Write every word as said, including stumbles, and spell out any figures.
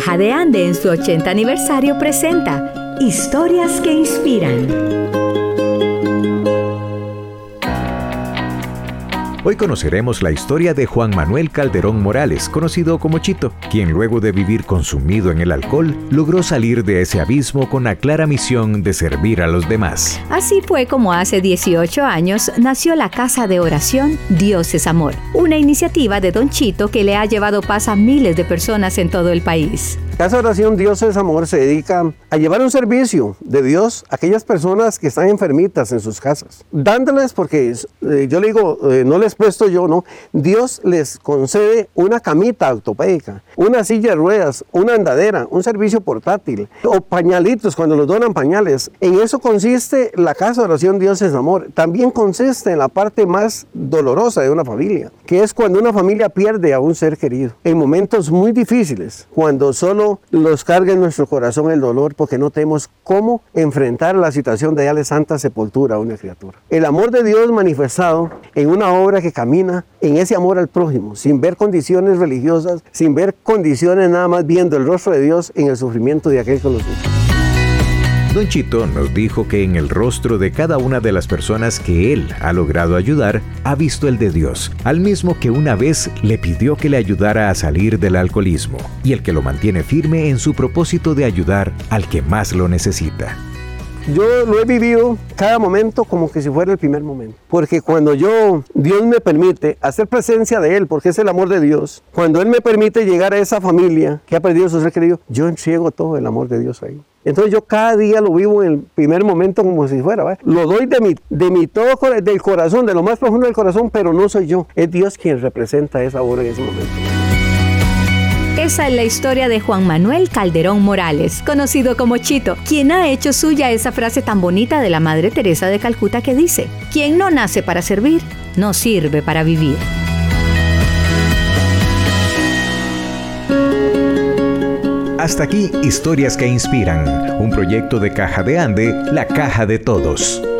Caja de Ande en su ochenta aniversario presenta Historias que Inspiran. Hoy conoceremos la historia de Juan Manuel Calderón Morales, conocido como Chito, quien luego de vivir consumido en el alcohol, logró salir de ese abismo con la clara misión de servir a los demás. Así fue como hace dieciocho años nació la Casa de Oración Dios es Amor, una iniciativa de Don Chito que le ha llevado paz a miles de personas en todo el país. Casa de Oración Dios es Amor se dedica a llevar un servicio de Dios a aquellas personas que están enfermitas en sus casas, dándoles, porque eh, yo le digo, eh, no les puesto yo, ¿no? Dios les concede una camita ortopédica, una silla de ruedas, una andadera, un servicio portátil, o pañalitos cuando los donan pañales. En eso consiste la Casa de Oración Dios es Amor. También consiste en la parte más dolorosa de una familia, que es cuando una familia pierde a un ser querido, en momentos muy difíciles, cuando solo los carga en nuestro corazón el dolor porque no tenemos cómo enfrentar la situación de darle santa sepultura a una criatura. El amor de Dios manifestado en una obra que camina en ese amor al prójimo, sin ver condiciones religiosas, sin ver condiciones, nada más viendo el rostro de Dios en el sufrimiento de aquel que lo sufre. Don Chito nos dijo que en el rostro de cada una de las personas que él ha logrado ayudar, ha visto el de Dios, al mismo que una vez le pidió que le ayudara a salir del alcoholismo, y el que lo mantiene firme en su propósito de ayudar al que más lo necesita. Yo lo he vivido cada momento como que si fuera el primer momento, porque cuando yo, Dios me permite hacer presencia de Él, porque es el amor de Dios, cuando Él me permite llegar a esa familia que ha perdido a su ser querido, yo entrego todo el amor de Dios ahí. Entonces yo cada día lo vivo en el primer momento como si fuera, ¿verdad? Lo doy de mi, de mi todo, del corazón, de lo más profundo del corazón, pero no soy yo, es Dios quien representa esa obra en ese momento. Esa es la historia de Juan Manuel Calderón Morales, conocido como Chito, quien ha hecho suya esa frase tan bonita de la Madre Teresa de Calcuta que dice: quien no nace para servir, no sirve para vivir. Hasta aquí, Historias que Inspiran, un proyecto de Caja de Ande, la caja de todos.